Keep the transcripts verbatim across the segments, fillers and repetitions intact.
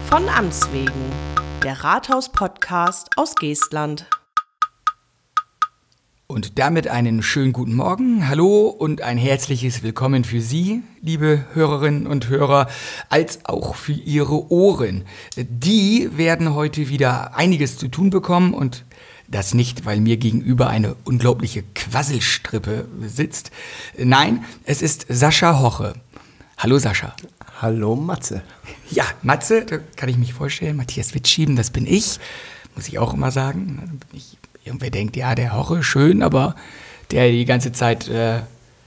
Von Amts wegen, der Rathaus-Podcast aus Geestland. Und damit einen schönen guten Morgen, hallo und ein herzliches Willkommen für Sie, liebe Hörerinnen und Hörer, als auch für Ihre Ohren. Die werden heute wieder einiges zu tun bekommen und das nicht, weil mir gegenüber eine unglaubliche Quasselstrippe sitzt. Nein, es ist Sascha Hoche. Hallo Sascha. Hallo Matze. Ja, Matze, da kann ich mich vorstellen, Matthias Wittschieben, das bin ich, muss ich auch immer sagen. Dann bin ich Irgendwer denkt, ja, der Hoche, schön, aber der die ganze Zeit äh,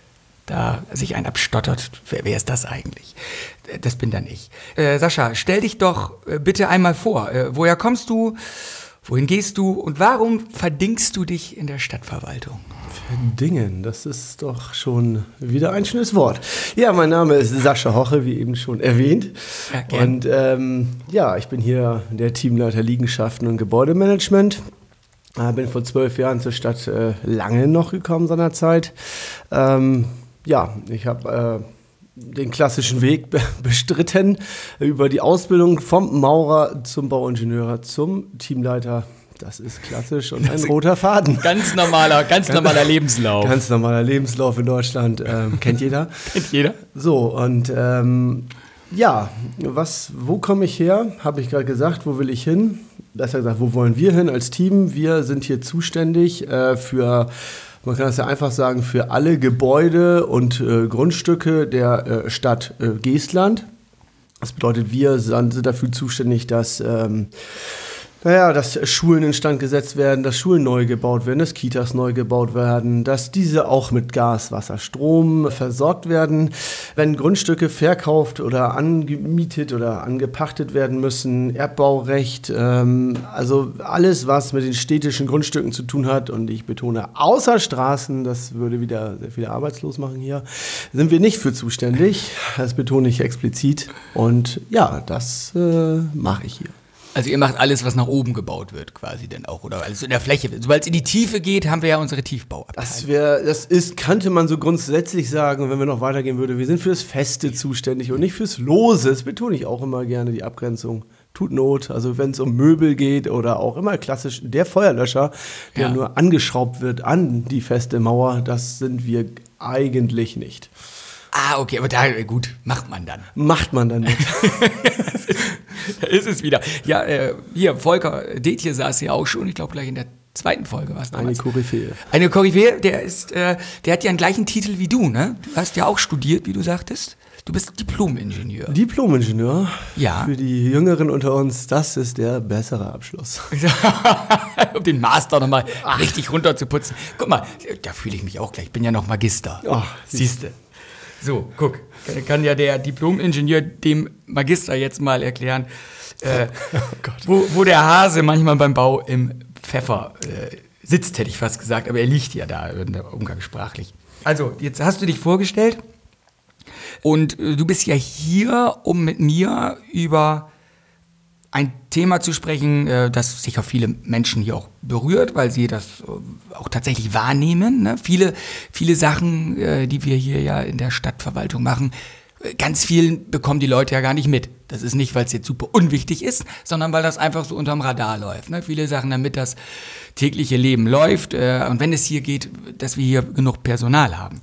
da sich einen abstottert, wer, wer ist das eigentlich? Das bin dann ich. Äh, Sascha, stell dich doch äh, bitte einmal vor. Äh, woher kommst du, wohin gehst du und warum verdingst du dich in der Stadtverwaltung? Verdingen, das ist doch schon wieder ein schönes Wort. Ja, mein Name ist Sascha Hoche, wie eben schon erwähnt. Ja, gern. Und ähm, ja, ich bin hier der Teamleiter Liegenschaften und Gebäudemanagement. Ich bin vor zwölf Jahren zur Stadt äh, Langen noch gekommen seinerzeit. Ähm, ja, ich habe äh, den klassischen Weg be- bestritten über die Ausbildung vom Maurer zum Bauingenieur zum Teamleiter. Das ist klassisch und ein roter Faden. Ganz normaler, ganz normaler Lebenslauf. Ganz normaler Lebenslauf in Deutschland, ähm, kennt jeder. Kennt jeder. So, und ähm, ja, was, wo komme ich her? Habe ich gerade gesagt, wo will ich hin? Besser gesagt, wo wollen wir hin als Team? Wir sind hier zuständig äh, für, man kann das ja einfach sagen, für alle Gebäude und äh, Grundstücke der äh, Stadt äh, Geestland. Das bedeutet, wir sind dafür zuständig, dass ähm, Naja, dass Schulen instand gesetzt werden, dass Schulen neu gebaut werden, dass Kitas neu gebaut werden, dass diese auch mit Gas, Wasser, Strom versorgt werden. Wenn Grundstücke verkauft oder angemietet oder angepachtet werden müssen, Erbbaurecht, ähm, also alles, was mit den städtischen Grundstücken zu tun hat, und ich betone, außer Straßen, das würde wieder sehr viele arbeitslos machen hier, sind wir nicht für zuständig. Das betone ich explizit. Und ja, das äh, mache ich hier. Also ihr macht alles, was nach oben gebaut wird, quasi dann auch, oder alles in der Fläche. Sobald es in die Tiefe geht, haben wir ja unsere Tiefbauabteilung. Das, wär, das ist, könnte man so grundsätzlich sagen, wenn wir noch weitergehen würden, wir sind fürs Feste zuständig und nicht fürs Lose. Das betone ich auch immer gerne, die Abgrenzung. Tut Not, also wenn es um Möbel geht oder auch immer klassisch der Feuerlöscher, der ja nur angeschraubt wird an die feste Mauer, das sind wir eigentlich nicht. Ah, okay, aber da, gut, macht man dann. Macht man dann nicht. Da ist es wieder. Ja, äh, hier, Volker Detje saß ja auch schon, ich glaube gleich in der zweiten Folge war es damals. Eine Koryphäe. Eine Koryphäe, der ist, äh, der hat ja den gleichen Titel wie du, ne? Du hast ja auch studiert, wie du sagtest. Du bist Diplom-Ingenieur. Diplom-Ingenieur? Ja. Für die Jüngeren unter uns, das ist der bessere Abschluss. Um den Master nochmal richtig runterzuputzen. Guck mal, da fühle ich mich auch gleich. Ich bin ja noch Magister. Oh, siehst du. So, guck, kann ja der Diplom-Ingenieur dem Magister jetzt mal erklären, äh, oh Gott. wo, wo der Hase manchmal beim Bau im Pfeffer äh, sitzt, hätte ich fast gesagt, aber er liegt ja da umgangssprachlich. Also, jetzt hast du dich vorgestellt und äh, du bist ja hier, um mit mir über ein Thema zu sprechen, äh, das sicher viele Menschen hier auch berührt, weil sie das äh, auch tatsächlich wahrnehmen. Ne? Viele, viele Sachen, äh, die wir hier ja in der Stadtverwaltung machen, äh, ganz viel bekommen die Leute ja gar nicht mit. Das ist nicht, weil es jetzt super unwichtig ist, sondern weil das einfach so unterm Radar läuft. Ne? Viele Sachen, damit das tägliche Leben läuft äh, und wenn es hier geht, dass wir hier genug Personal haben.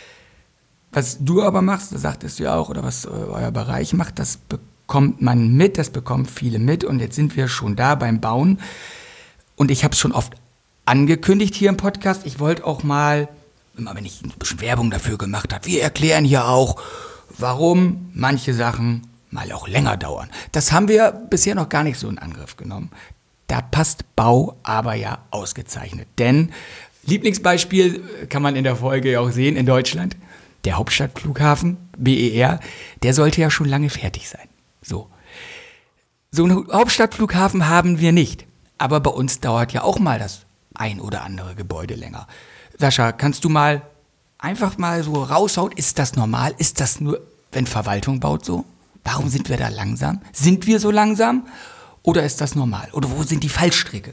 Was du aber machst, das sagtest du ja auch, oder was äh, euer Bereich macht, das bekommt kommt man mit, das bekommen viele mit und jetzt sind wir schon da beim Bauen und ich habe es schon oft angekündigt hier im Podcast, ich wollte auch mal, immer wenn ich ein bisschen Werbung dafür gemacht habe, wir erklären hier auch, warum manche Sachen mal auch länger dauern. Das haben wir bisher noch gar nicht so in Angriff genommen. Da passt Bau aber ja ausgezeichnet, denn Lieblingsbeispiel kann man in der Folge ja auch sehen in Deutschland, der Hauptstadtflughafen, B E R, der sollte ja schon lange fertig sein. So. So einen Hauptstadtflughafen haben wir nicht. Aber bei uns dauert ja auch mal das ein oder andere Gebäude länger. Sascha, kannst du mal einfach mal so raushauen, ist das normal? Ist das nur, wenn Verwaltung baut so? Warum sind wir da langsam? Sind wir so langsam? Oder ist das normal? Oder wo sind die Fallstricke?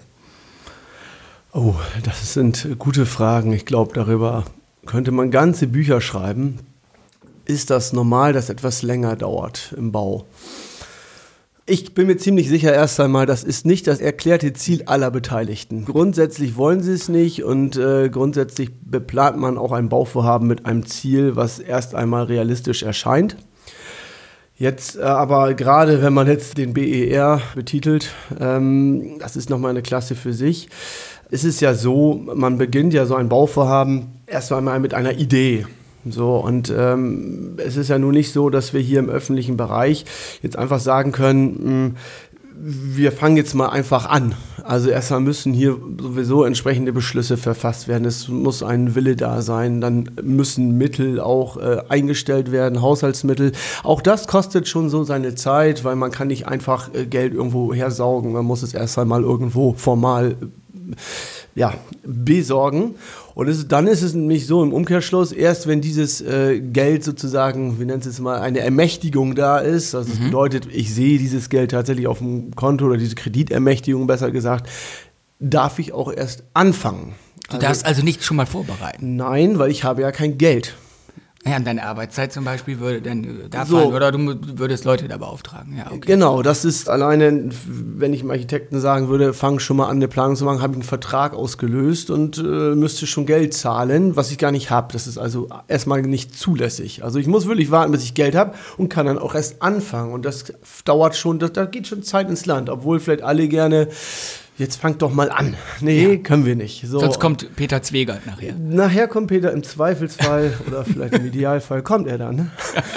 Oh, das sind gute Fragen. Ich glaube, darüber könnte man ganze Bücher schreiben. Ist das normal, dass etwas länger dauert im Bau? Ich bin mir ziemlich sicher erst einmal, das ist nicht das erklärte Ziel aller Beteiligten. Grundsätzlich wollen sie es nicht und äh, grundsätzlich beplant man auch ein Bauvorhaben mit einem Ziel, was erst einmal realistisch erscheint. Jetzt äh, aber gerade, wenn man jetzt den B E R betitelt, ähm, das ist nochmal eine Klasse für sich. Es ist ja so, man beginnt ja so ein Bauvorhaben erst einmal mit einer Idee. So, und ähm, es ist ja nun nicht so, dass wir hier im öffentlichen Bereich jetzt einfach sagen können, mh, wir fangen jetzt mal einfach an. Also erstmal müssen hier sowieso entsprechende Beschlüsse verfasst werden. Es muss ein Wille da sein. Dann müssen Mittel auch äh, eingestellt werden, Haushaltsmittel. Auch das kostet schon so seine Zeit, weil man kann nicht einfach äh, Geld irgendwo hersaugen. Man muss es erst einmal irgendwo formal äh, ja, besorgen. Und es, dann ist es nämlich so im Umkehrschluss, erst wenn dieses äh, Geld sozusagen, wie nennt es mal, eine Ermächtigung da ist, also das mhm. bedeutet, ich sehe dieses Geld tatsächlich auf dem Konto oder diese Kreditermächtigung, besser gesagt, darf ich auch erst anfangen. Du also, darfst also nicht schon mal vorbereiten? Nein, weil ich habe ja kein Geld. Ja, und deine Arbeitszeit zum Beispiel würde dann da so. fallen, oder du würdest Leute da beauftragen. Ja, okay. Genau, das ist alleine, wenn ich dem Architekten sagen würde, fang schon mal an, eine Planung zu machen, habe ich einen Vertrag ausgelöst und äh, müsste schon Geld zahlen, was ich gar nicht habe. Das ist also erstmal nicht zulässig. Also ich muss wirklich warten, bis ich Geld habe und kann dann auch erst anfangen. Und das dauert schon, das, da geht schon Zeit ins Land, obwohl vielleicht alle gerne... Jetzt fangt doch mal an. Nee, ja. können wir nicht. So. Sonst kommt Peter Zwegert nachher. Nachher kommt Peter im Zweifelsfall oder vielleicht im Idealfall kommt er dann.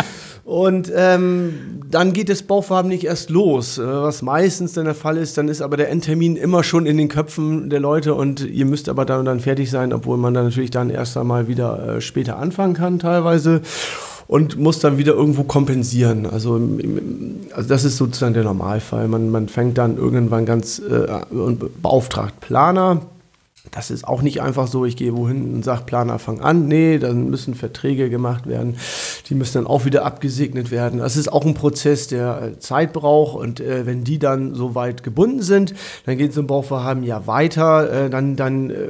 Und ähm, dann geht das Bauvorhaben nicht erst los. Was meistens dann der Fall ist, dann ist aber der Endtermin immer schon in den Köpfen der Leute und ihr müsst aber dann, dann fertig sein, obwohl man dann natürlich dann erst einmal wieder äh, später anfangen kann teilweise. Und muss dann wieder irgendwo kompensieren. Also, also das ist sozusagen der Normalfall. Man, man fängt dann irgendwann ganz äh, und beauftragt Planer. Das ist auch nicht einfach so, ich gehe wohin und sage, Planer, fang an. Nee, dann müssen Verträge gemacht werden. Die müssen dann auch wieder abgesegnet werden. Das ist auch ein Prozess, der äh, Zeit braucht. Und äh, wenn die dann so weit gebunden sind, dann geht so ein Bauvorhaben ja weiter. Äh, dann dann äh,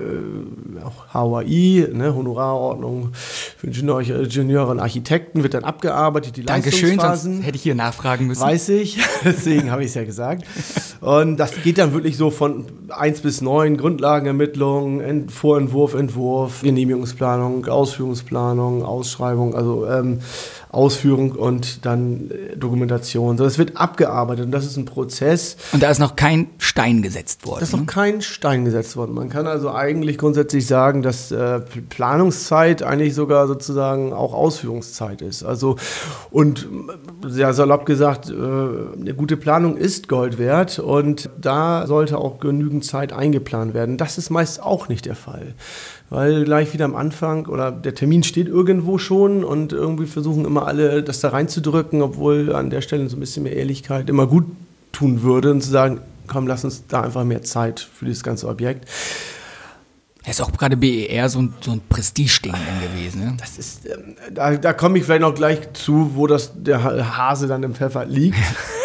H O A I, ne, Honorarordnung für Ingenieur, Ingenieure und Architekten, wird dann abgearbeitet. Die Dankeschön, sonst hätte ich hier nachfragen müssen. Weiß ich, deswegen habe ich es ja gesagt. Und das geht dann wirklich so von eins bis neun, Grundlagenermittlung, Ent- Vorentwurf, Entwurf, Genehmigungsplanung, Ausführungsplanung, Ausschreibung, also ähm, Ausführung und dann äh, Dokumentation. So, das wird abgearbeitet und das ist ein Prozess. Und da ist noch kein Stein gesetzt worden. Da ist noch kein Stein gesetzt worden. Man kann also eigentlich grundsätzlich sagen, dass äh, Planungszeit eigentlich sogar sozusagen auch Ausführungszeit ist. Also und sehr salopp gesagt, äh, eine gute Planung ist Gold wert und da sollte auch genügend Zeit eingeplant werden. Das ist meist auch nicht der Fall. Weil gleich wieder am Anfang oder der Termin steht irgendwo schon und irgendwie versuchen immer alle das da reinzudrücken, obwohl an der Stelle so ein bisschen mehr Ehrlichkeit immer gut tun würde und zu sagen, komm, lass uns da einfach mehr Zeit für dieses ganze Objekt. Das ist auch gerade B E R so ein, so ein Prestigeding gewesen. Ne? Das ist, ähm, da, da komme ich vielleicht noch gleich zu, wo das, der Hase dann im Pfeffer liegt.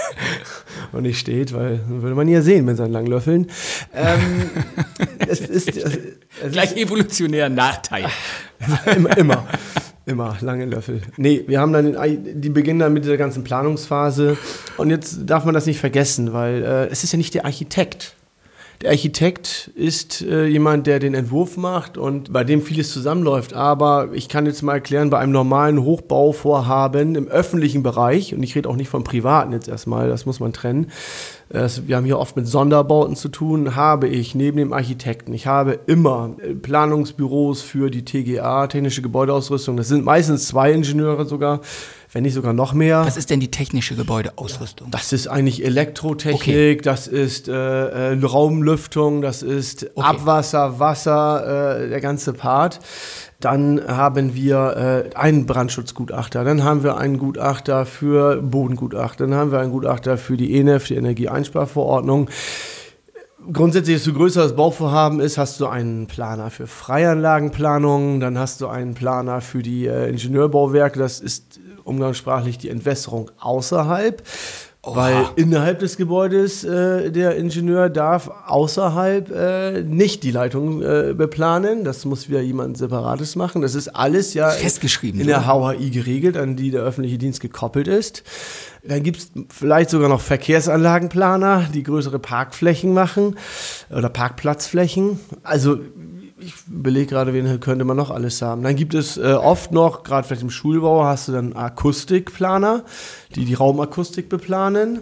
Und nicht steht, weil dann würde man ihn ja sehen mit seinen langen Löffeln. Ähm, es ist, es, es Gleich ist, evolutionärer Nachteil. immer, immer, immer lange Löffel. Nee, wir haben dann den, die beginnen dann mit dieser ganzen Planungsphase. Und jetzt darf man das nicht vergessen, weil äh, es ist ja nicht der Architekt. Der Architekt ist äh, jemand, der den Entwurf macht und bei dem vieles zusammenläuft. Aber ich kann jetzt mal erklären, bei einem normalen Hochbauvorhaben im öffentlichen Bereich, und ich rede auch nicht vom Privaten jetzt erstmal, das muss man trennen, äh, wir haben hier oft mit Sonderbauten zu tun, habe ich neben dem Architekten, ich habe immer Planungsbüros für die T G A, technische Gebäudeausrüstung. Das sind meistens zwei Ingenieure sogar, wenn nicht sogar noch mehr. Was ist denn die technische Gebäudeausrüstung? Das ist eigentlich Elektrotechnik, okay. Das ist äh, äh, Raumlüftung, das ist okay. Abwasser, Wasser, äh, der ganze Part. Dann haben wir äh, einen Brandschutzgutachter, dann haben wir einen Gutachter für Bodengutachter, dann haben wir einen Gutachter für die E N E F, die Energieeinsparverordnung. Grundsätzlich, desto größer das Bauvorhaben ist, hast du einen Planer für Freianlagenplanung, dann hast du einen Planer für die äh, Ingenieurbauwerke, das ist umgangssprachlich die Entwässerung außerhalb. Oha. Weil innerhalb des Gebäudes äh, der Ingenieur darf außerhalb äh, nicht die Leitung äh, beplanen. Das muss wieder jemand Separates machen. Das ist alles ja festgeschrieben, in der H H I geregelt, an die der öffentliche Dienst gekoppelt ist. Dann gibt es vielleicht sogar noch Verkehrsanlagenplaner, die größere Parkflächen machen oder Parkplatzflächen. Also ich überlege gerade, wen könnte man noch alles haben. Dann gibt es äh, oft noch, gerade vielleicht im Schulbau, hast du dann Akustikplaner, die die Raumakustik beplanen.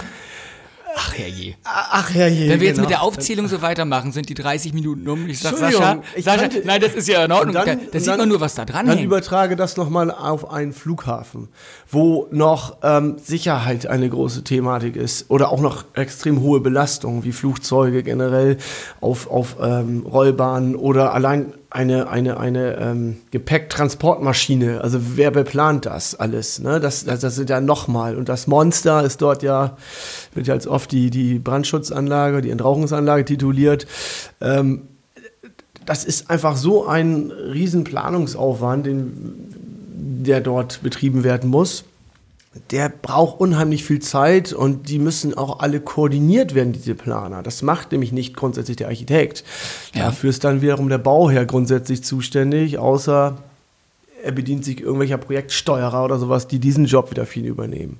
Ach herrje. Ach herrje. Wenn wir jetzt genau. mit der Aufzählung so weitermachen, sind die dreißig Minuten um. Ich sag Entschuldigung, Sascha, ich Sascha kannte- nein, das ist ja in Ordnung. Und dann- da da und sieht dann- man nur, was da dran Dann hängt. übertrage das nochmal auf einen Flughafen, wo noch ähm, Sicherheit eine große Thematik ist oder auch noch extrem hohe Belastungen wie Flugzeuge generell auf, auf ähm, Rollbahnen oder allein eine, eine, eine ähm, Gepäcktransportmaschine. Also wer beplant das alles? Ne? Das, das, das sind ja nochmal. Und das Monster ist dort ja, wird ja als oft die, die Brandschutzanlage, die Entrauchungsanlage tituliert. Ähm, das ist einfach so ein riesen Planungsaufwand, den, der dort betrieben werden muss. Der braucht unheimlich viel Zeit und die müssen auch alle koordiniert werden, diese Planer. Das macht nämlich nicht grundsätzlich der Architekt. Ja. Dafür ist dann wiederum der Bauherr grundsätzlich zuständig, außer er bedient sich irgendwelcher Projektsteuerer oder sowas, die diesen Job wieder viel übernehmen.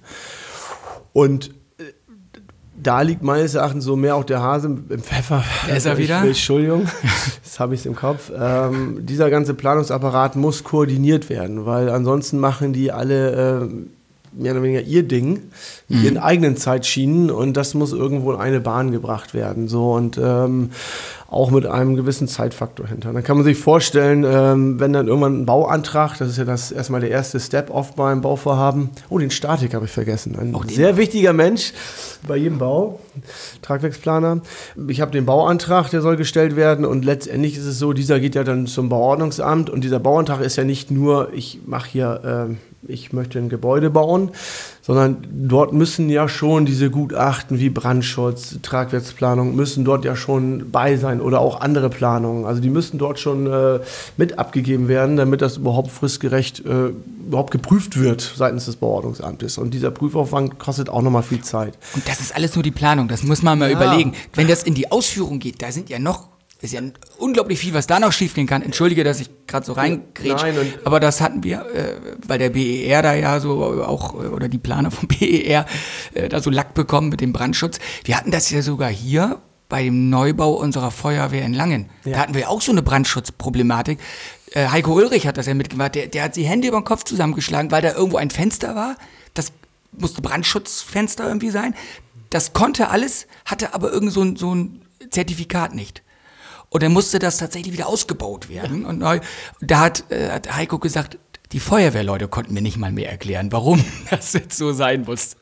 Und äh, da liegt meines Erachtens so mehr auch der Hase im Pfeffer. Da ist er wieder. Ich, Entschuldigung, das habe ich im Kopf. Ähm, dieser ganze Planungsapparat muss koordiniert werden, weil ansonsten machen die alle äh, mehr oder weniger ihr Ding, mhm. ihren eigenen Zeitschienen und das muss irgendwo in eine Bahn gebracht werden. So und ähm, auch mit einem gewissen Zeitfaktor hinter. Dann kann man sich vorstellen, ähm, wenn dann irgendwann ein Bauantrag, das ist ja das erstmal der erste Step oft beim Bauvorhaben. Oh, den Statik habe ich vergessen. Ein oh, sehr wichtiger Mensch bei jedem Bau, Tragwerksplaner. Ich habe den Bauantrag, der soll gestellt werden und letztendlich ist es so, dieser geht ja dann zum Bauordnungsamt und dieser Bauantrag ist ja nicht nur, ich mache hier, äh, ich möchte ein Gebäude bauen, sondern dort müssen ja schon diese Gutachten wie Brandschutz, Tragwerksplanung, müssen dort ja schon bei sein oder auch andere Planungen. Also die müssen dort schon äh, mit abgegeben werden, damit das überhaupt fristgerecht äh, überhaupt geprüft wird seitens des Bauordnungsamtes. Und dieser Prüfaufwand kostet auch nochmal viel Zeit. Und das ist alles nur die Planung, das muss man mal Ja. überlegen. Wenn das in die Ausführung geht, da sind ja noch, ist ja unglaublich viel, was da noch schiefgehen kann. Entschuldige, dass ich gerade so reingrätsch, Nein, und- aber das hatten wir, äh, weil der B E R da ja so auch, äh, oder die Planer vom B E R äh, da so Lack bekommen mit dem Brandschutz. Wir hatten das ja sogar hier bei dem Neubau unserer Feuerwehr in Langen. Ja. Da hatten wir auch so eine Brandschutzproblematik. Äh, Heiko Ulrich hat das ja mitgemacht, der, der hat die Hände über den Kopf zusammengeschlagen, weil da irgendwo ein Fenster war, das musste Brandschutzfenster irgendwie sein. Das konnte alles, hatte aber irgend so ein, so ein Zertifikat nicht. Und dann musste das tatsächlich wieder ausgebaut werden. Und neu, da hat, äh, hat Heiko gesagt, die Feuerwehrleute konnten mir nicht mal mehr erklären, warum das jetzt so sein muss.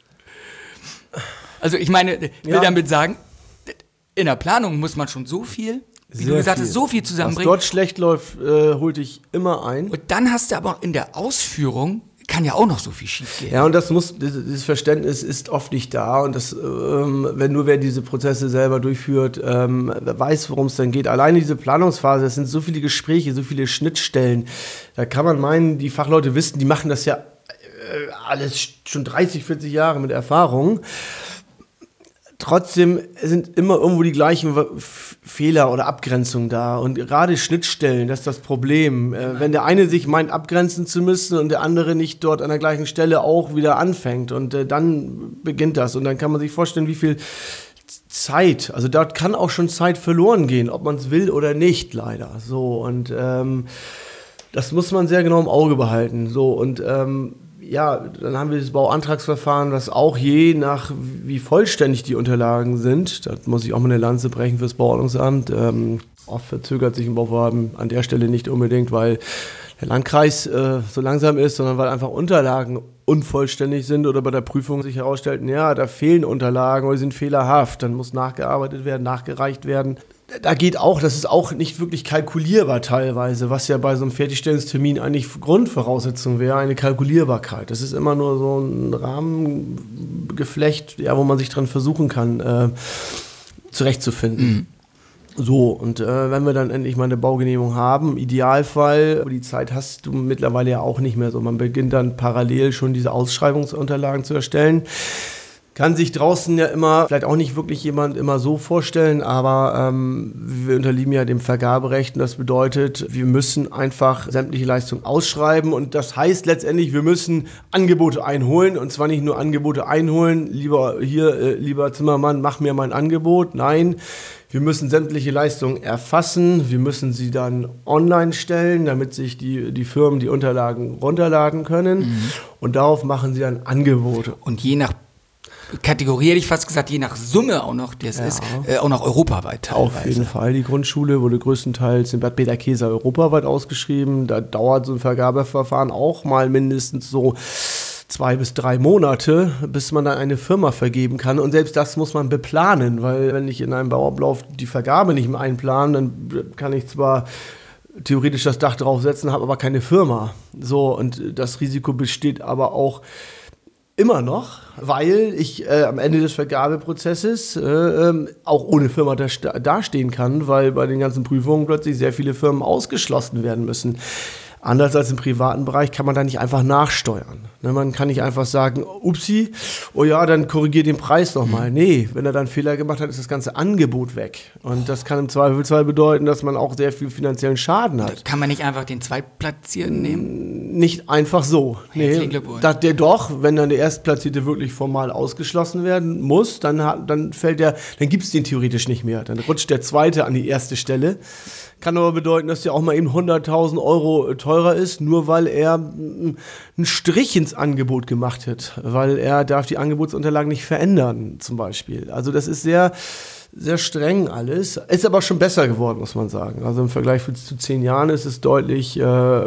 Also ich meine, ich will Ja. damit sagen, in der Planung muss man schon so viel, wie Sehr du gesagt hast, viel. so viel Was zusammenbringen. dort schlecht läuft, äh, holt dich immer ein. Und dann hast du aber in der Ausführung, kann ja auch noch so viel schief gehen. Ja, und das muss, dieses Verständnis ist oft nicht da. Und das, ähm, wenn nur wer diese Prozesse selber durchführt, ähm, weiß, worum es dann geht. Alleine diese Planungsphase, das sind so viele Gespräche, so viele Schnittstellen. Da kann man meinen, die Fachleute wissen, die machen das ja äh, alles schon dreißig, vierzig Jahre mit Erfahrung. Trotzdem sind immer irgendwo die gleichen F- Fehler oder Abgrenzungen da. Und gerade Schnittstellen, das ist das Problem. Äh, wenn der eine sich meint, abgrenzen zu müssen und der andere nicht dort an der gleichen Stelle auch wieder anfängt. Und äh, dann beginnt das. Und dann kann man sich vorstellen, wie viel Zeit, also dort kann auch schon Zeit verloren gehen, ob man es will oder nicht, leider. So, und ähm, das muss man sehr genau im Auge behalten. So, und ähm, ja, dann haben wir das Bauantragsverfahren, das auch je nach, wie vollständig die Unterlagen sind, da muss ich auch mal eine Lanze brechen fürs Bauordnungsamt. Ähm, oft verzögert sich ein Bauvorhaben an der Stelle nicht unbedingt, weil der Landkreis äh, so langsam ist, sondern weil einfach Unterlagen unvollständig sind oder bei der Prüfung sich herausstellt, ja, da fehlen Unterlagen oder sind fehlerhaft, dann muss nachgearbeitet werden, nachgereicht werden. Da geht auch, das ist auch nicht wirklich kalkulierbar teilweise, was ja bei so einem Fertigstellungstermin eigentlich Grundvoraussetzung wäre, eine Kalkulierbarkeit. Das ist immer nur so ein Rahmengeflecht, ja, wo man sich dran versuchen kann, äh, zurechtzufinden. Mhm. So, und äh, wenn wir dann endlich mal eine Baugenehmigung haben, im Idealfall, aber die Zeit hast du mittlerweile ja auch nicht mehr so, man beginnt dann parallel schon diese Ausschreibungsunterlagen zu erstellen. kann sich draußen ja immer, vielleicht auch nicht wirklich jemand immer so vorstellen, aber ähm, wir unterliegen ja dem Vergaberecht und das bedeutet, wir müssen einfach sämtliche Leistungen ausschreiben und das heißt letztendlich, wir müssen Angebote einholen und zwar nicht nur Angebote einholen, lieber hier, äh, lieber Zimmermann, mach mir mal ein Angebot, nein, wir müssen sämtliche Leistungen erfassen, wir müssen sie dann online stellen, damit sich die, die Firmen die Unterlagen runterladen können mhm. und darauf machen sie dann Angebote. Und je nach Kategorie, hätte ich fast gesagt, je nach Summe auch noch, das ja. ist, äh, auch noch europaweit teilweise. Auf jeden Fall. Die Grundschule wurde größtenteils in Bad Bederkesa europaweit ausgeschrieben. Da dauert so ein Vergabeverfahren auch mal mindestens so zwei bis drei Monate, bis man dann eine Firma vergeben kann. Und selbst das muss man beplanen, weil wenn ich in einem Bauablauf die Vergabe nicht mehr einplanen, dann kann ich zwar theoretisch das Dach draufsetzen, habe aber keine Firma. So, und das Risiko besteht aber auch immer noch, weil ich äh, am Ende des Vergabeprozesses äh, äh, auch ohne Firma da, dastehen kann, weil bei den ganzen Prüfungen plötzlich sehr viele Firmen ausgeschlossen werden müssen. Anders als im privaten Bereich kann man da nicht einfach nachsteuern. Ne, man kann nicht einfach sagen, upsi, oh ja, dann korrigier den Preis nochmal. Nee, wenn er dann Fehler gemacht hat, ist das ganze Angebot weg. Und das kann im Zweifelsfall bedeuten, dass man auch sehr viel finanziellen Schaden hat. Kann man nicht einfach den Zweitplatzierten nehmen? Nicht einfach so. Herzlichen Nee, Glückwunsch. da, der doch, wenn dann der Erstplatzierte wirklich formal ausgeschlossen werden muss, dann, hat, dann fällt der, dann gibt es den theoretisch nicht mehr. Dann rutscht der Zweite an die erste Stelle. Kann aber bedeuten, dass der auch mal eben hunderttausend Euro teurer ist, nur weil er einen Strich ins Angebot gemacht hat. Weil er darf die Angebotsunterlagen nicht verändern, zum Beispiel. Also das ist sehr, sehr streng alles. Ist aber schon besser geworden, muss man sagen. Also im Vergleich zu zehn Jahren ist es deutlich, äh,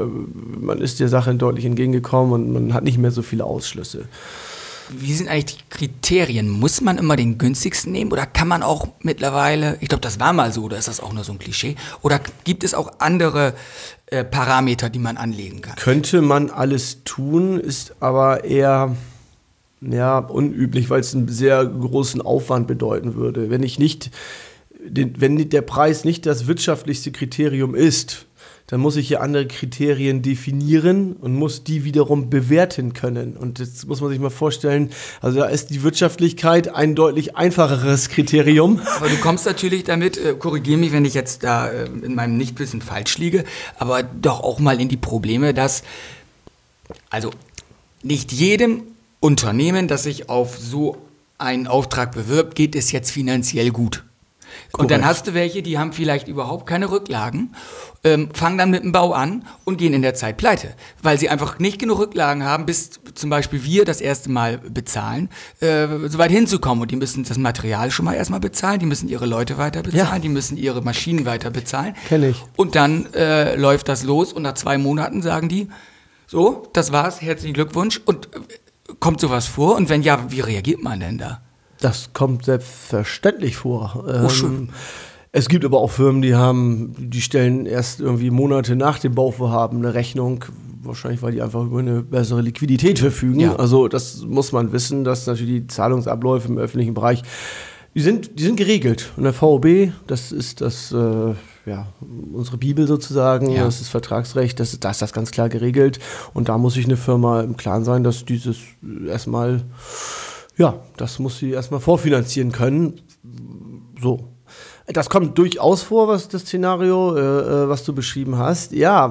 man ist der Sache deutlich entgegengekommen und man hat nicht mehr so viele Ausschlüsse. Wie sind eigentlich die Kriterien? Muss man immer den günstigsten nehmen oder kann man auch mittlerweile, ich glaube, das war mal so, oder ist das auch nur so ein Klischee, oder gibt es auch andere äh, Parameter, die man anlegen kann? Könnte man alles tun, ist aber eher ja, unüblich, weil es einen sehr großen Aufwand bedeuten würde. Wenn ich nicht, den, wenn der Preis nicht das wirtschaftlichste Kriterium ist, dann muss ich ja andere Kriterien definieren und muss die wiederum bewerten können. Und jetzt muss man sich mal vorstellen, also da ist die Wirtschaftlichkeit ein deutlich einfacheres Kriterium. Aber du kommst natürlich damit, äh, korrigiere mich, wenn ich jetzt da äh, in meinem Nichtwissen falsch liege, aber doch auch mal in die Probleme, dass also nicht jedem Unternehmen, das sich auf so einen Auftrag bewirbt, geht es jetzt finanziell gut. Und Korrekt. dann hast du welche, die haben vielleicht überhaupt keine Rücklagen, ähm, fangen dann mit dem Bau an und gehen in der Zeit pleite, weil sie einfach nicht genug Rücklagen haben, bis zum Beispiel wir das erste Mal bezahlen, äh, so weit hinzukommen. Und die müssen das Material schon mal erstmal bezahlen, die müssen ihre Leute weiter bezahlen, Ja. die müssen ihre Maschinen weiter bezahlen. Kenn ich. Und dann äh, läuft das los und nach zwei Monaten sagen die, so, das war's, herzlichen Glückwunsch. Und äh, kommt sowas vor? Und wenn ja, wie reagiert man denn da? Das kommt selbstverständlich vor. Oh, schön. Ähm, es gibt aber auch Firmen, die haben, die stellen erst irgendwie Monate nach dem Bauvorhaben eine Rechnung, wahrscheinlich weil die einfach über eine bessere Liquidität verfügen. Ja. Also das muss man wissen, dass natürlich die Zahlungsabläufe im öffentlichen Bereich, die sind, die sind geregelt. Und der V O B, das ist das, äh, ja, unsere Bibel sozusagen, Ja. das ist Vertragsrecht, das ist, da ist das ganz klar geregelt. Und da muss sich eine Firma im Klaren sein, dass dieses erstmal, ja, das muss sie erstmal vorfinanzieren können. So. Das kommt durchaus vor, was das Szenario, äh, was du beschrieben hast. Ja,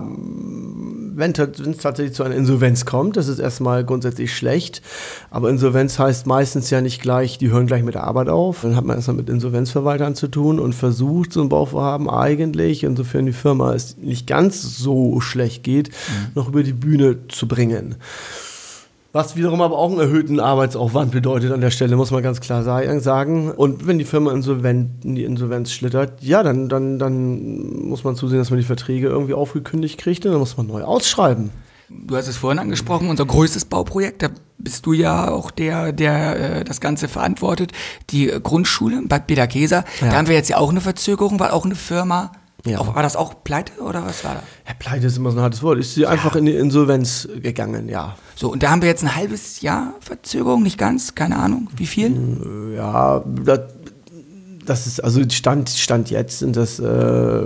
wenn es tatsächlich zu einer Insolvenz kommt, das ist erstmal grundsätzlich schlecht. Aber Insolvenz heißt meistens ja nicht gleich, die hören gleich mit der Arbeit auf. Dann hat man erstmal mit Insolvenzverwaltern zu tun und versucht, so ein Bauvorhaben eigentlich, insofern die Firma es nicht ganz so schlecht geht, mhm. noch über die Bühne zu bringen. Was wiederum aber auch einen erhöhten Arbeitsaufwand bedeutet an der Stelle, muss man ganz klar sagen. Und wenn die Firma insolvent, in die Insolvenz schlittert, ja, dann, dann, dann muss man zusehen, dass man die Verträge irgendwie aufgekündigt kriegt und dann muss man neu ausschreiben. Du hast es vorhin angesprochen, unser größtes Bauprojekt, da bist du ja auch der, der äh, das Ganze verantwortet, die äh, Grundschule Bad Bederkesa. Ja. Da haben wir jetzt ja auch eine Verzögerung, weil auch eine Firma, Ja. auch, war das auch pleite oder was war da? Ja, Pleite ist immer so ein hartes Wort. Ist sie ja. einfach in die Insolvenz gegangen, ja. So, und da haben wir jetzt ein halbes Jahr Verzögerung, nicht ganz, keine Ahnung, wie viel? Ja, das, das ist, also Stand, Stand jetzt sind das, äh,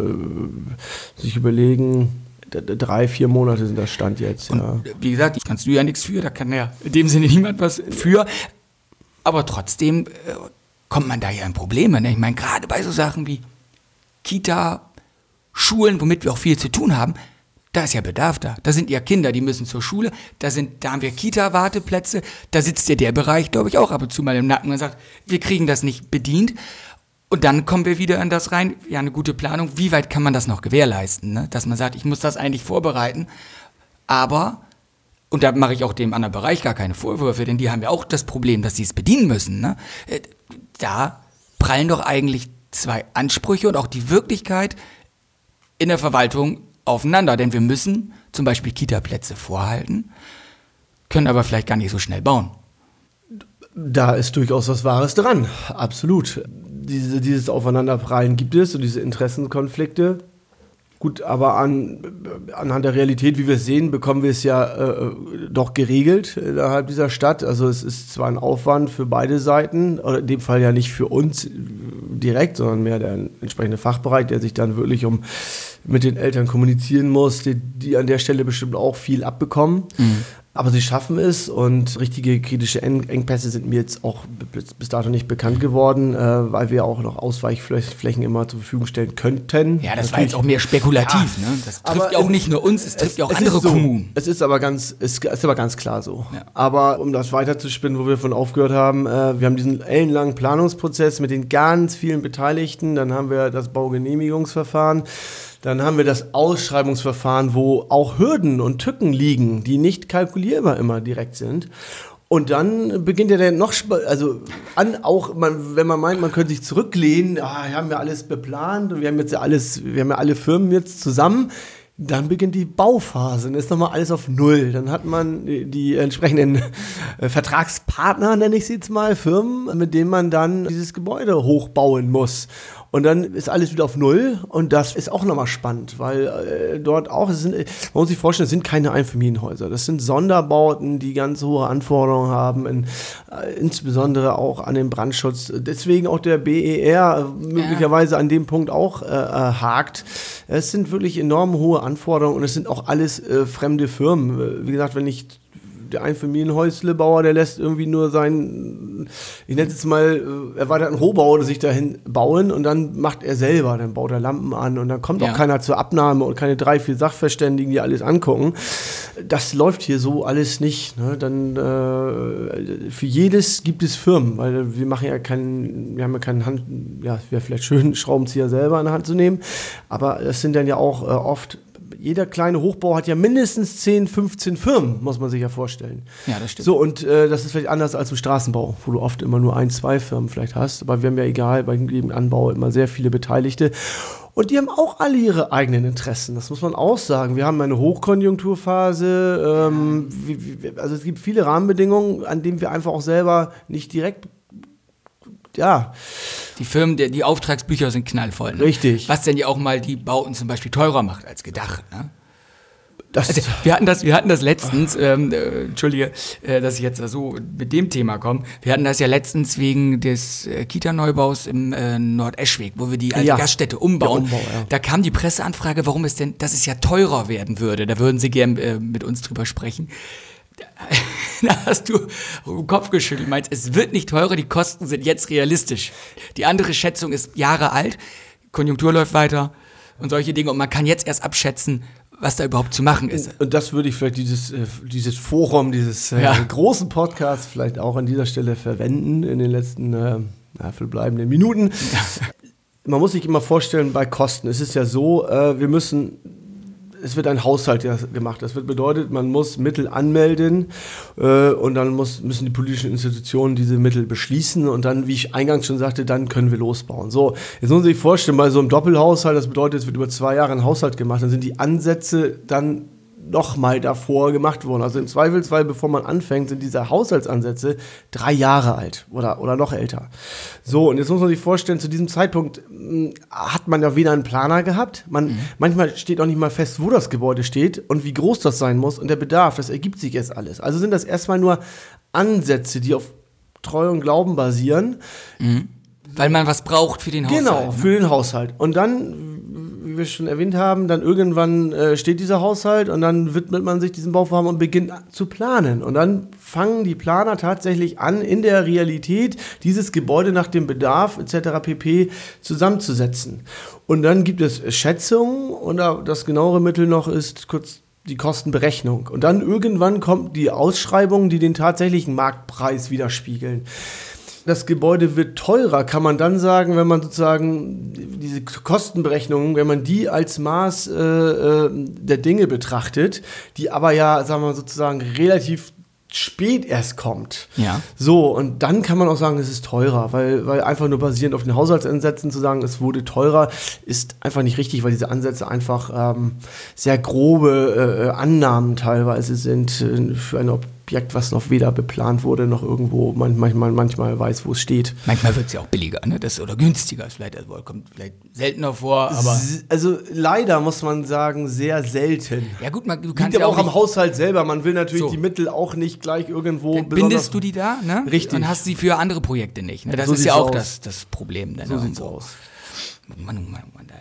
sich überlegen, d- drei, vier Monate sind das Stand jetzt, Und ja. wie gesagt, kannst du ja nichts für, da kann ja in dem Sinne niemand was für. Aber trotzdem äh, kommt man da ja in Probleme. Ne? Ich meine, gerade bei so Sachen wie Kita, Schulen, womit wir auch viel zu tun haben, da ist ja Bedarf da. Da sind ja Kinder, die müssen zur Schule, da, sind, da haben wir Kita-Warteplätze, da sitzt ja der Bereich, glaube ich, auch ab und zu mal im Nacken und sagt, wir kriegen das nicht bedient. Und dann kommen wir wieder in das rein, ja, eine gute Planung, wie weit kann man das noch gewährleisten, ne? Dass man sagt, ich muss das eigentlich vorbereiten, aber, und da mache ich auch dem anderen Bereich gar keine Vorwürfe, denn die haben ja auch das Problem, dass sie es bedienen müssen, ne? Da prallen doch eigentlich zwei Ansprüche und auch die Wirklichkeit in der Verwaltung aufeinander, denn wir müssen zum Beispiel Kita-Plätze vorhalten, können aber vielleicht gar nicht so schnell bauen. Da ist durchaus was Wahres dran, absolut. Diese, dieses Aufeinanderprallen gibt es und diese Interessenkonflikte. Gut, aber an, anhand der Realität, wie wir es sehen, bekommen wir es ja äh, doch geregelt innerhalb dieser Stadt. Also es ist zwar ein Aufwand für beide Seiten, oder in dem Fall ja nicht für uns direkt, sondern mehr der entsprechende Fachbereich, der sich dann wirklich um mit den Eltern kommunizieren muss, die, die an der Stelle bestimmt auch viel abbekommen. Mhm. Aber sie schaffen es und richtige kritische Engpässe sind mir jetzt auch bis, bis dato nicht bekannt geworden, äh, weil wir auch noch Ausweichflächen immer zur Verfügung stellen könnten. Ja, das Natürlich. war jetzt auch mehr spekulativ. Ja, ne? Das trifft ja auch nicht nur uns, es trifft es, ja auch andere so, Kommunen. Es ist aber ganz, es ist aber ganz klar so. Ja. Aber um das weiterzuspinnen, wo wir von aufgehört haben, äh, wir haben diesen ellenlangen Planungsprozess mit den ganz vielen Beteiligten, dann haben wir das Baugenehmigungsverfahren. Dann haben wir das Ausschreibungsverfahren, wo auch Hürden und Tücken liegen, die nicht kalkulierbar immer direkt sind. Und dann beginnt ja dann noch, also an, auch man, wenn man meint, man könnte sich zurücklehnen, ah, wir haben ja alles beplant und wir haben jetzt ja alles, wir haben ja alle Firmen jetzt zusammen. Dann beginnt die Bauphase, dann ist nochmal alles auf Null. Dann hat man die, die entsprechenden äh, Vertragspartner, nenne ich sie jetzt mal, Firmen, mit denen man dann dieses Gebäude hochbauen muss. Und dann ist alles wieder auf Null und das ist auch nochmal spannend, weil äh, dort auch, es sind, man muss sich vorstellen, es sind keine Einfamilienhäuser, das sind Sonderbauten, die ganz hohe Anforderungen haben, in, äh, insbesondere auch an den Brandschutz. Deswegen auch der B E R äh, möglicherweise an dem Punkt auch äh, äh, hakt. Es sind wirklich enorm hohe Anforderungen und es sind auch alles äh, fremde Firmen. Wie gesagt, wenn ich der Einfamilienhäuslebauer, der lässt irgendwie nur seinen, ich nenne es jetzt mal, erweiterten Rohbau sich dahin bauen und dann macht er selber, dann baut er Lampen an und dann kommt ja auch keiner zur Abnahme und keine drei, vier Sachverständigen, die alles angucken. Das läuft hier so alles nicht. Ne? Dann äh, für jedes gibt es Firmen, weil wir machen ja keinen, wir haben ja keinen Hand, ja, es wäre vielleicht schön, einen Schraubenzieher selber in der Hand zu nehmen, aber es sind dann ja auch äh, oft jeder kleine Hochbau hat ja mindestens zehn, fünfzehn Firmen, muss man sich ja vorstellen. Ja, das stimmt. So, und äh, das ist vielleicht anders als im Straßenbau, wo du oft immer nur ein, zwei Firmen vielleicht hast. Aber wir haben ja egal, bei jedem Anbau immer sehr viele Beteiligte. Und die haben auch alle ihre eigenen Interessen, das muss man auch sagen. Wir haben eine Hochkonjunkturphase, ähm, wie, wie, also es gibt viele Rahmenbedingungen, an denen wir einfach auch selber nicht direkt, ja... Die Firmen, die, die Auftragsbücher sind knallvoll. Ne? Richtig. Was denn ja auch mal die Bauten zum Beispiel teurer macht als gedacht. Ne? Das also, wir hatten das, wir hatten das letztens, ähm, äh, Entschuldige, äh, dass ich jetzt so mit dem Thema komme. Wir hatten das ja letztens wegen des äh, Kita-Neubaus im äh, Nordeschweg, wo wir die alte ja. Gaststätte umbauen. Umbau, ja. Da kam die Presseanfrage, warum es denn, dass es ja teurer werden würde. Da würden Sie gern äh, mit uns drüber sprechen. Da hast du den Kopf geschüttelt, meinst, es wird nicht teurer, die Kosten sind jetzt realistisch. Die andere Schätzung ist Jahre alt, Konjunktur läuft weiter und solche Dinge und man kann jetzt erst abschätzen, was da überhaupt zu machen ist. Und das würde ich vielleicht dieses, äh, dieses Forum, dieses äh, ja. großen Podcasts vielleicht auch an dieser Stelle verwenden in den letzten äh, ja, verbleibenden Minuten. Ja. Man muss sich immer vorstellen, bei Kosten, es ist ja so, äh, wir müssen... Es wird ein Haushalt ja gemacht. Das wird bedeutet, man muss Mittel anmelden äh, und dann muss, müssen die politischen Institutionen diese Mittel beschließen und dann, wie ich eingangs schon sagte, dann können wir losbauen. So, jetzt muss man sich vorstellen, bei so einem Doppelhaushalt, das bedeutet, es wird über zwei Jahre ein Haushalt gemacht, dann sind die Ansätze dann noch mal davor gemacht worden. Also im Zweifelsfall, bevor man anfängt, sind diese Haushaltsansätze drei Jahre alt oder, oder noch älter. So, und jetzt muss man sich vorstellen, zu diesem Zeitpunkt mh, hat man ja weder einen Planer gehabt, man, mhm. manchmal steht auch nicht mal fest, wo das Gebäude steht und wie groß das sein muss und der Bedarf, das ergibt sich jetzt alles. Also sind das erstmal nur Ansätze, die auf Treu und Glauben basieren. Mhm. Weil man was braucht für den Haushalt. Genau, für den Haushalt. Und dann wie wir schon erwähnt haben, dann irgendwann äh, steht dieser Haushalt und dann widmet man sich diesem Bauvorhaben und beginnt zu planen. Und dann fangen die Planer tatsächlich an, in der Realität dieses Gebäude nach dem Bedarf et cetera pp. Zusammenzusetzen. Und dann gibt es Schätzungen und das genauere Mittel noch ist kurz die Kostenberechnung. Und dann irgendwann kommt die Ausschreibung, die den tatsächlichen Marktpreis widerspiegeln. Das Gebäude wird teurer, kann man dann sagen, wenn man sozusagen diese Kostenberechnungen, wenn man die als Maß äh, der Dinge betrachtet, die aber ja, sagen wir mal, sozusagen relativ spät erst kommt. Ja. So, und dann kann man auch sagen, es ist teurer, weil, weil einfach nur basierend auf den Haushaltsansätzen zu sagen, es wurde teurer, ist einfach nicht richtig, weil diese Ansätze einfach ähm, sehr grobe äh, Annahmen teilweise sind äh, für ein Objekt, was noch weder beplant wurde, noch irgendwo man, manchmal, manchmal weiß, wo es steht. Manchmal wird es ja auch billiger, ne? Das, oder günstiger, vielleicht, also, kommt vielleicht seltener vor, aber... Also leider muss man sagen, sehr selten. Ja gut, man, du Liegt kannst aber ja auch auch am nicht, Haushalt selber, man will natürlich So. die Mittel auch nicht gleich irgendwo... Dann bindest du die da, ne? Richtig. Und hast sie für andere Projekte nicht. Ne? Das So ist ja sieht's auch aus. das, das Problem. Dann So sieht's irgendwo. aus. Mann, oh Mann, oh Mann, da.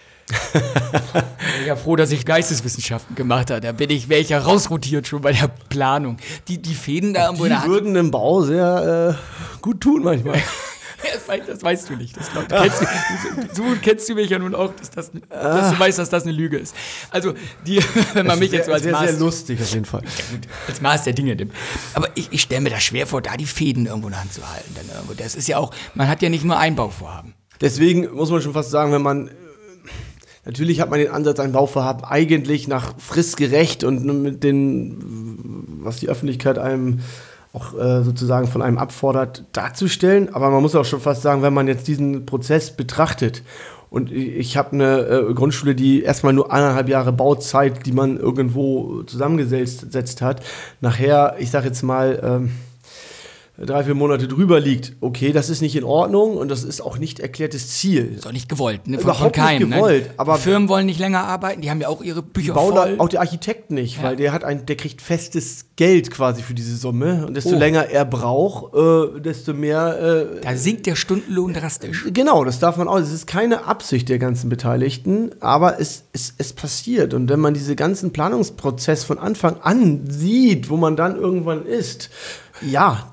Ich bin ja froh, dass ich Geisteswissenschaften gemacht habe. Da bin ich, wäre ich ja rausrotiert schon bei der Planung. Die, die Fäden da irgendwo in der Die Hand. würden im Bau sehr äh, gut tun manchmal. Das weißt, das weißt du nicht. Das glaub, du kennst, du, so gut kennst du mich ja nun auch, dass, das, dass du weißt, dass das eine Lüge ist. Also, die, wenn man mich jetzt so als sehr, Maß, sehr lustig auf jeden Fall. ja, gut, als Maß der Dinge nimmt. Aber ich, ich stelle mir das schwer vor, da die Fäden irgendwo in der Hand zu halten. Dann irgendwo. Das ist ja auch, man hat ja nicht nur ein Bauvorhaben. Deswegen muss man schon fast sagen, wenn man natürlich hat man den Ansatz, ein Bauvorhaben eigentlich nach fristgerecht und mit den, was die Öffentlichkeit einem auch äh, sozusagen von einem abfordert, darzustellen. Aber man muss auch schon fast sagen, wenn man jetzt diesen Prozess betrachtet und ich habe eine äh, Grundschule, die erstmal nur eineinhalb Jahre Bauzeit, die man irgendwo zusammengesetzt hat, nachher, ich sage jetzt mal, ähm, drei, vier Monate drüber liegt, okay, das ist nicht in Ordnung und das ist auch nicht erklärtes Ziel. Ist auch nicht gewollt, ne? Von, Überhaupt von keinem, nicht gewollt, ne? aber die Firmen wollen nicht länger arbeiten, die haben ja auch ihre Bücher bauen voll. da, auch der Architekt nicht, Ja. weil der hat ein, der kriegt festes Geld quasi für diese Summe und desto Oh. länger er braucht, äh, desto mehr. Äh, Da sinkt der Stundenlohn drastisch. genau, das darf man auch. Es ist keine Absicht der ganzen Beteiligten, aber es, es, es passiert und wenn man diese ganzen Planungsprozess von Anfang an sieht, wo man dann irgendwann ist, ja.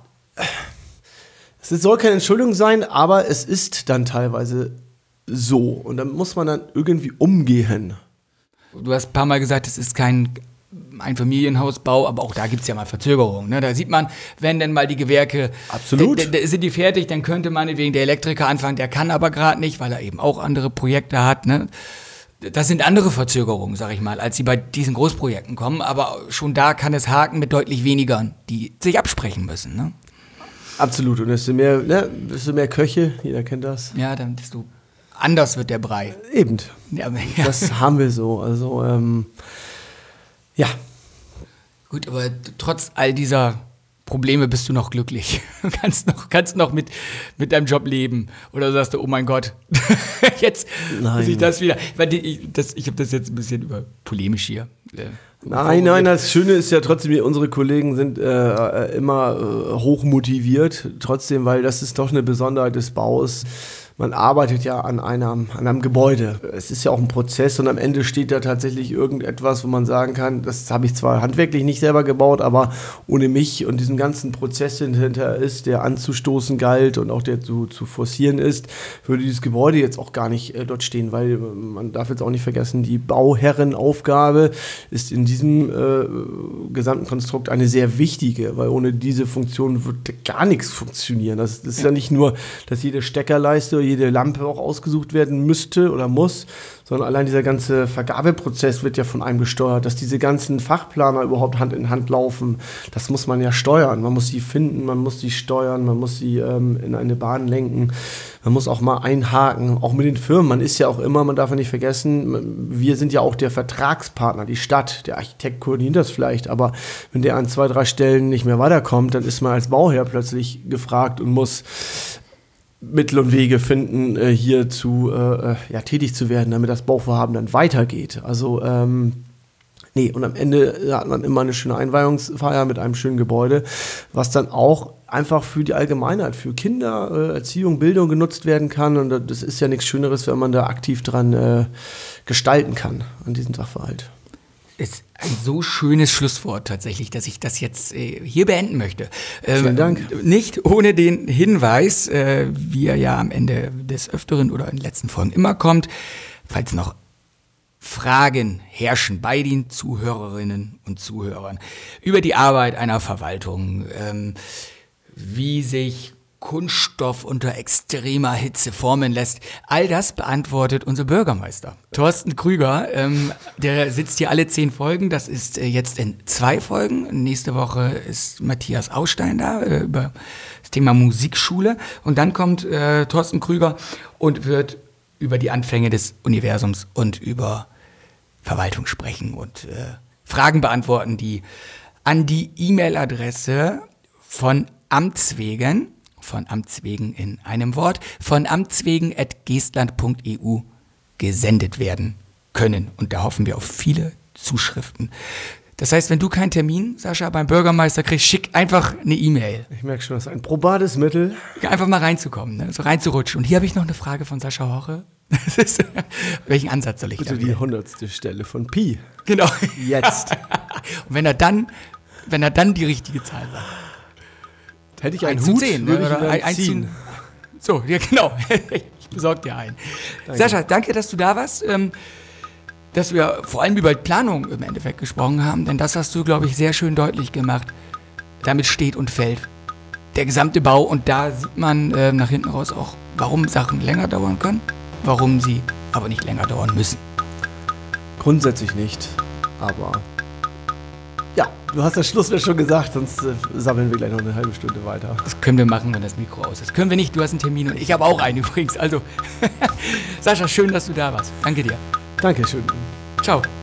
Es soll keine Entschuldigung sein, aber es ist dann teilweise so. Und dann muss man dann irgendwie umgehen. Du hast ein paar Mal gesagt, es ist kein Einfamilienhausbau, aber auch da gibt es ja mal Verzögerungen. Ne? Da sieht man, wenn denn mal die Gewerke, Absolut. d- d- sind die fertig, dann könnte meinetwegen der Elektriker anfangen, der kann aber gerade nicht, weil er eben auch andere Projekte hat. Ne? Das sind andere Verzögerungen, sag ich mal, als die bei diesen Großprojekten kommen. Aber schon da kann es haken mit deutlich weniger, die sich absprechen müssen. Ne? Absolut. Und desto mehr, ne, desto mehr Köche, jeder kennt das. Ja, dann bist du. Anders wird der Brei. Eben. Ja, aber- ja. Das haben wir so. Also, ähm, ja. Gut, aber trotz all dieser Probleme bist du noch glücklich. Du kannst noch, kannst noch mit, mit deinem Job leben. Oder sagst du, oh mein Gott, jetzt Nein. muss ich das wieder. Weil die, ich das, ich habe das jetzt ein bisschen über polemisch hier. äh, Nein, nein, das Schöne ist ja trotzdem, unsere Kollegen sind äh, immer äh, hoch motiviert, trotzdem, weil das ist doch eine Besonderheit des Baus. Man arbeitet ja an einem, an einem Gebäude. Es ist ja auch ein Prozess und am Ende steht da tatsächlich irgendetwas, wo man sagen kann, das habe ich zwar handwerklich nicht selber gebaut, aber ohne mich und diesen ganzen Prozess hinter ist, der anzustoßen galt und auch der zu, zu forcieren ist, würde dieses Gebäude jetzt auch gar nicht äh, dort stehen, weil man darf jetzt auch nicht vergessen, die Bauherrenaufgabe ist in diesem äh, gesamten Konstrukt eine sehr wichtige, weil ohne diese Funktion wird gar nichts funktionieren. Das, das ist ja nicht nur, dass jede Steckerleiste oder jede Lampe auch ausgesucht werden müsste oder muss, sondern allein dieser ganze Vergabeprozess wird ja von einem gesteuert, dass diese ganzen Fachplaner überhaupt Hand in Hand laufen, das muss man ja steuern. Man muss sie finden, man muss sie steuern, man muss sie ähm, in eine Bahn lenken, man muss auch mal einhaken, auch mit den Firmen. Man ist ja auch immer, man darf ja nicht vergessen, wir sind ja auch der Vertragspartner, die Stadt, der Architekt koordiniert das vielleicht, aber wenn der an zwei, drei Stellen nicht mehr weiterkommt, dann ist man als Bauherr plötzlich gefragt und muss Mittel und Wege finden, äh, hier zu, äh, ja, tätig zu werden, damit das Bauvorhaben dann weitergeht. Also ähm, Nee, und am Ende hat man immer eine schöne Einweihungsfeier mit einem schönen Gebäude, was dann auch einfach für die Allgemeinheit, für Kinder, äh, Erziehung, Bildung genutzt werden kann. Und das ist ja nichts Schöneres, wenn man da aktiv dran äh, gestalten kann, an diesem Sachverhalt. Ist ein so schönes Schlusswort tatsächlich, dass ich das jetzt äh, hier beenden möchte. Ähm, Vielen Dank. Nicht ohne den Hinweis, äh, wie er ja am Ende des Öfteren oder in den letzten Folgen immer kommt, falls noch Fragen herrschen bei den Zuhörerinnen und Zuhörern über die Arbeit einer Verwaltung, ähm, wie sich Kunststoff unter extremer Hitze formen lässt. All das beantwortet unser Bürgermeister, Thorsten Krüger. Ähm, der sitzt hier alle zehn Folgen. Das ist äh, jetzt in zwei Folgen. Nächste Woche ist Matthias Ausstein da äh, über das Thema Musikschule. Und dann kommt äh, Thorsten Krüger und wird über die Anfänge des Universums und über Verwaltung sprechen und äh, Fragen beantworten, die an die E-Mail-Adresse von Amts wegen, von Amts wegen in einem Wort, von amtswegen at geestland punkt e u gesendet werden können. Und da hoffen wir auf viele Zuschriften. Das heißt, wenn du keinen Termin, Sascha, beim Bürgermeister kriegst, schick einfach eine E-Mail. Ich merke schon, das ist ein probates Mittel. Einfach mal reinzukommen, ne? So reinzurutschen. Und hier habe ich noch eine Frage von Sascha Horre. Das ist, welchen Ansatz soll ich Bitte da die wählen? hundertste Stelle von Pi. Genau. Jetzt. Und wenn er dann, wenn er dann die richtige Zahl sagt. Hätte ich einen eins zu Hut, zehn, würde ne? ich ihn Oder dann eins zu- ziehen. So, ja genau. Ich besorge dir einen. Danke. Sascha, danke, dass du da warst. Ähm, dass wir vor allem über Planung im Endeffekt gesprochen haben, denn das hast du, glaube ich, sehr schön deutlich gemacht. Damit steht und fällt der gesamte Bau und da sieht man äh, nach hinten raus auch, warum Sachen länger dauern können, warum sie aber nicht länger dauern müssen. Grundsätzlich nicht, aber ja, du hast das Schlusswort schon gesagt, sonst äh, sammeln wir gleich noch eine halbe Stunde weiter. Das können wir machen, wenn das Mikro aus ist. Können wir nicht, du hast einen Termin und ich habe auch einen übrigens. Also, Sascha, schön, dass du da warst. Danke dir. Dankeschön. Ciao.